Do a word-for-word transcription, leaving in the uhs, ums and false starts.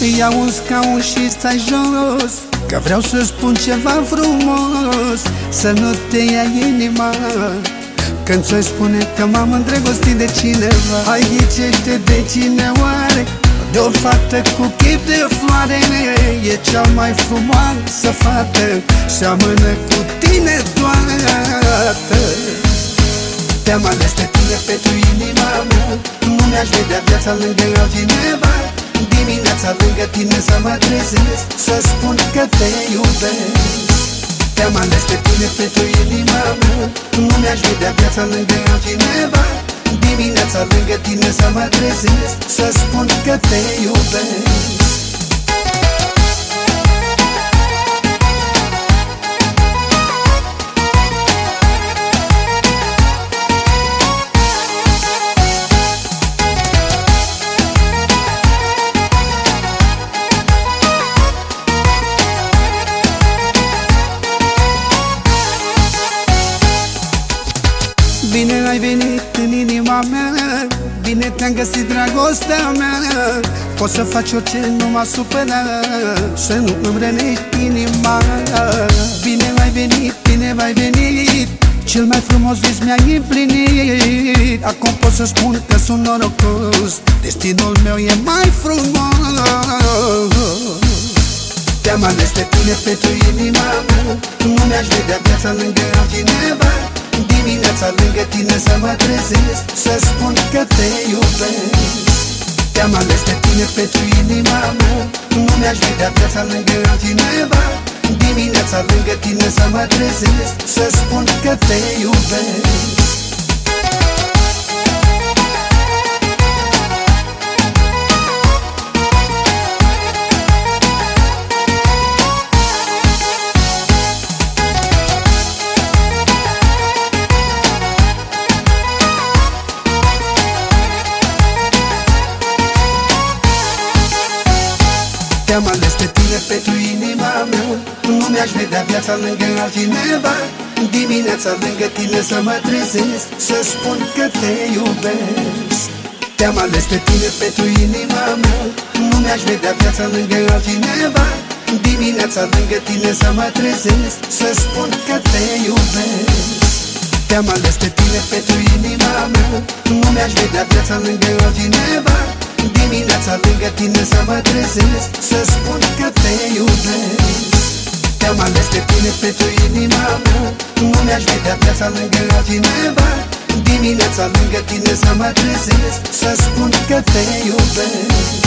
Ia un scaun și stai jos, că vreau să spun ceva frumos, să nu te ia inima când ți-o spune că m-am îndrăgostit de cineva. Hai, ghicește de cine oare, de o fată cu chip de floare. E cea mai frumoasă fată, seamănă cu tine toată. Te-am ales pe tine pentru inima mea, nu mi-aș vedea viața lângă altcineva. Dimineața lângă tine să mă trezesc, să spun că te iubesc. Te-am ales pe tine pentru inima mea, nu mi-aș vedea viața lângă altcineva. Dimineața lângă tine să mă trezesc, să spun că te iubesc. Bine ai venit în inima mea, bine te-am găsit dragostea mea. Poți să faci orice, nu mă supăra, să nu îmi rănești inima. Bine ai venit, bine ai venit, cel mai frumos vis mi-ai împlinit. Acum pot să spun că sunt norocos, destinul meu e mai frumos. Te-am ales pe tine pentru inima mea, nu mi-aș vedea viața lângă altcineva. Dimineața lângă tine să mă trezesc, să spun că te iubesc. Te-am ales pe tine pentru inima mea, nu mi-aș vedea viața lângă altcineva. Dimineața lângă tine să mă trezesc, să spun că te iubesc. Te-am ales pe tine pentru inima mea, nu mi-aș vedea viața lângă altcineva. Dimineața lângă tine să mă trezesc, să spun că te iubesc. Te-am ales pe tine pentru inima mea, nu mi-aș vedea viața lângă altcineva. Dimineața lângă tine să mă trezesc, să spun că te iubesc. Te-am ales pe tine pentru inima mea, nu mi-aș vedea viața lângă altcineva. Dimineața lângă tine să mă trezesc, să spun că te iubesc. Te-am ales pe tine pentru inima mea, nu mi-aș vedea viața lângă altcineva. Dimineața lângă tine să mă trezesc, să spun că te iubesc.